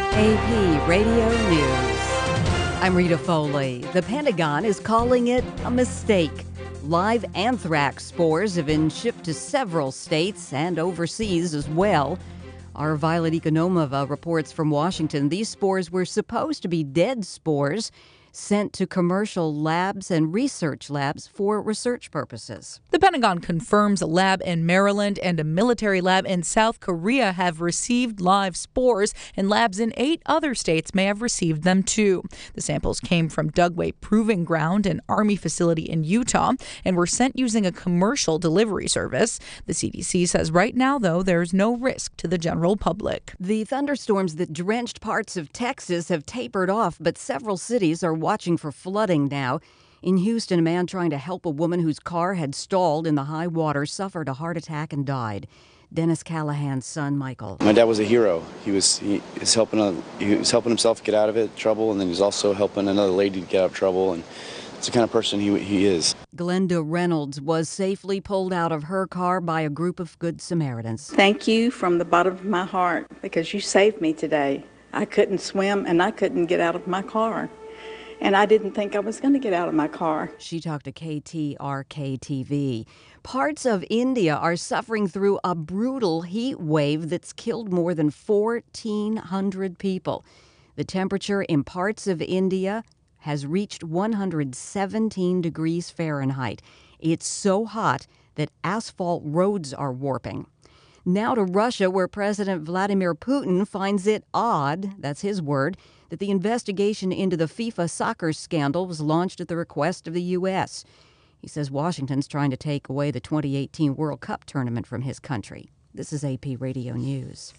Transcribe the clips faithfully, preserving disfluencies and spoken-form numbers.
A P Radio News. I'm Rita Foley. The Pentagon is calling it a mistake. Live anthrax spores have been shipped to several states and overseas as well. Our Violet Economova reports from Washington these spores were supposed to be dead spores sent to commercial labs and research labs for research purposes. The Pentagon confirms a lab in Maryland and a military lab in South Korea have received live spores, and labs in eight other states may have received them too. The samples came from Dugway Proving Ground, an Army facility in Utah, and were sent using a commercial delivery service. The C D C says right now, though, there's no risk to the general public. The thunderstorms that drenched parts of Texas have tapered off, but several cities are watching for flooding now. In Houston, a man trying to help a woman whose car had stalled in the high water suffered a heart attack and died. Dennis Callahan's son, Michael. My dad was a hero. He was he is helping a, he was helping himself get out of it trouble, and then he's also helping another lady get out of trouble. And it's the kind of person he he is. Glenda Reynolds was safely pulled out of her car by a group of Good Samaritans. Thank you from the bottom of my heart, because you saved me today. I couldn't swim and I couldn't get out of my car. And I didn't think I was going to get out of my car. She talked to K T R K T V. Parts of India are suffering through a brutal heat wave that's killed more than fourteen hundred people. The temperature in parts of India has reached one hundred seventeen degrees Fahrenheit. It's so hot that asphalt roads are warping. Now to Russia, where President Vladimir Putin finds it odd, that's his word, that the investigation into the FIFA soccer scandal was launched at the request of the U S. He says Washington's trying to take away the twenty eighteen World Cup tournament from his country. This is A P Radio News.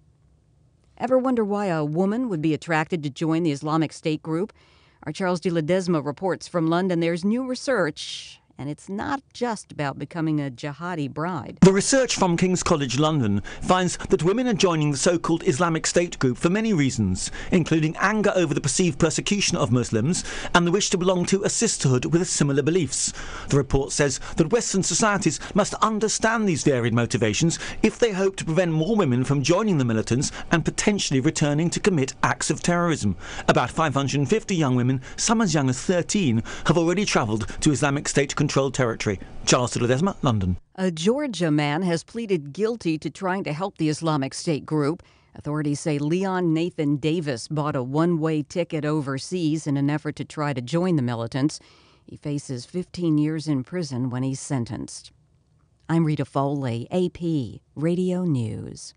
Ever wonder why a woman would be attracted to join the Islamic State group? Our Charles de Ledesma reports from London there's new research, and it's not just about becoming a jihadi bride. The research from King's College London finds that women are joining the so-called Islamic State group for many reasons, including anger over the perceived persecution of Muslims and the wish to belong to a sisterhood with similar beliefs. The report says that Western societies must understand these varied motivations if they hope to prevent more women from joining the militants and potentially returning to commit acts of terrorism. About five hundred fifty young women, some as young as thirteen, have already travelled to Islamic State controlled territory. Charles de Ledesma, London. A Georgia man has pleaded guilty to trying to help the Islamic State group. Authorities say Leon Nathan Davis bought a one-way ticket overseas in an effort to try to join the militants. He faces fifteen years in prison when he's sentenced. I'm Rita Foley, A P Radio News.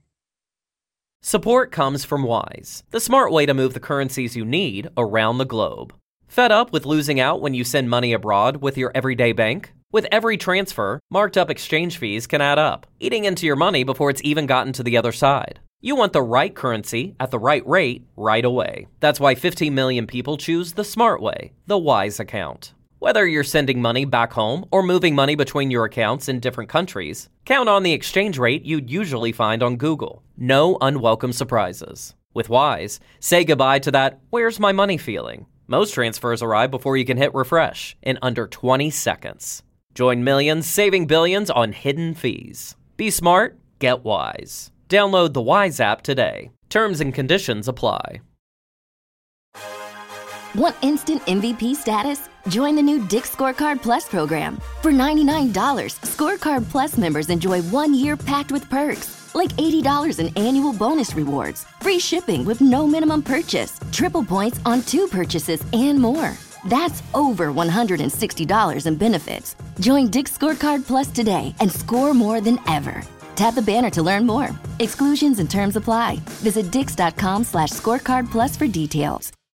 Support comes from Wise, the smart way to move the currencies you need around the globe. Fed up with losing out when you send money abroad with your everyday bank? With every transfer, marked up exchange fees can add up, eating into your money before it's even gotten to the other side. You want the right currency at the right rate right away. That's why fifteen million people choose the smart way, the Wise account. Whether you're sending money back home or moving money between your accounts in different countries, count on the exchange rate you'd usually find on Google. No unwelcome surprises. With Wise, say goodbye to that "where's my money" feeling. Most transfers arrive before you can hit refresh in under twenty seconds. Join millions saving billions on hidden fees. Be smart, get Wise. Download the Wise app today. Terms and conditions apply. Want instant M V P status? Join the new Dick's Scorecard Plus program. For ninety-nine dollars, Scorecard Plus members enjoy one year packed with perks, like eighty dollars in annual bonus rewards, free shipping with no minimum purchase, triple points on two purchases, and more. That's over one hundred sixty dollars in benefits. Join Dick's Scorecard Plus today and score more than ever. Tap the banner to learn more. Exclusions and terms apply. Visit dix.com slash scorecard plus for details.